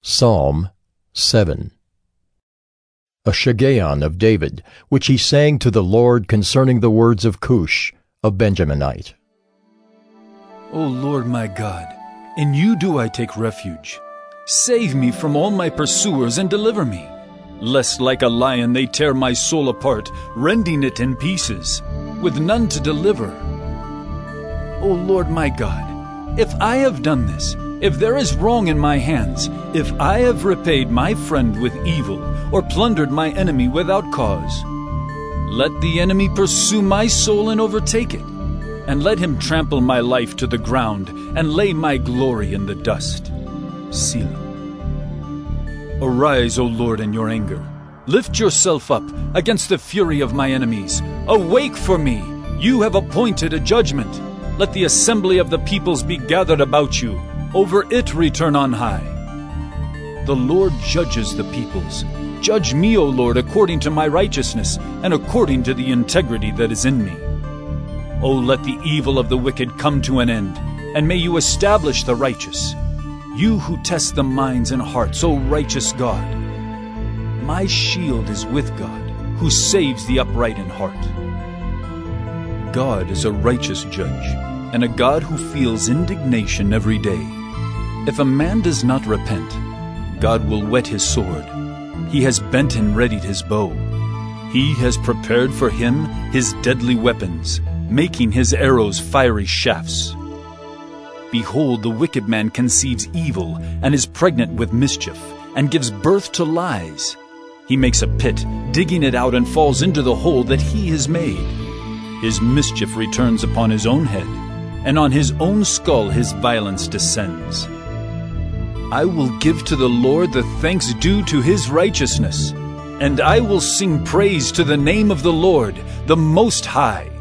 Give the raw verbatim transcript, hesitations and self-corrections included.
Psalm seven. A Shiggaion of David, which he sang to the Lord concerning the words of Cush, a Benjaminite. O Lord my God, in you do I take refuge. Save me from all my pursuers and deliver me, lest like a lion they tear my soul apart, rending it in pieces, with none to deliver. O Lord my God, if I have done this, if there is wrong in my hands, if I have repaid my friend with evil, or plundered my enemy without cause, let the enemy pursue my soul and overtake it, and let him trample my life to the ground, and lay my glory in the dust. Selah. Arise, O Lord, in your anger. Lift yourself up against the fury of my enemies. Awake for me. You have appointed a judgment. Let the assembly of the peoples be gathered about you. Over it return on high. The Lord judges the peoples. Judge me, O Lord, according to my righteousness, and according to the integrity that is in me. O let the evil of the wicked come to an end, and may you establish the righteous. You who test the minds and hearts, O righteous God. My shield is with God, who saves the upright in heart. God is a righteous judge, and a God who feels indignation every day. If a man does not repent, God will whet his sword. He has bent and readied his bow. He has prepared for him his deadly weapons, making his arrows fiery shafts. Behold, the wicked man conceives evil, and is pregnant with mischief, and gives birth to lies. He makes a pit, digging it out, and falls into the hole that he has made. His mischief returns upon his own head, and on his own skull his violence descends. I will give to the Lord the thanks due to his righteousness, and I will sing praise to the name of the Lord, the Most High.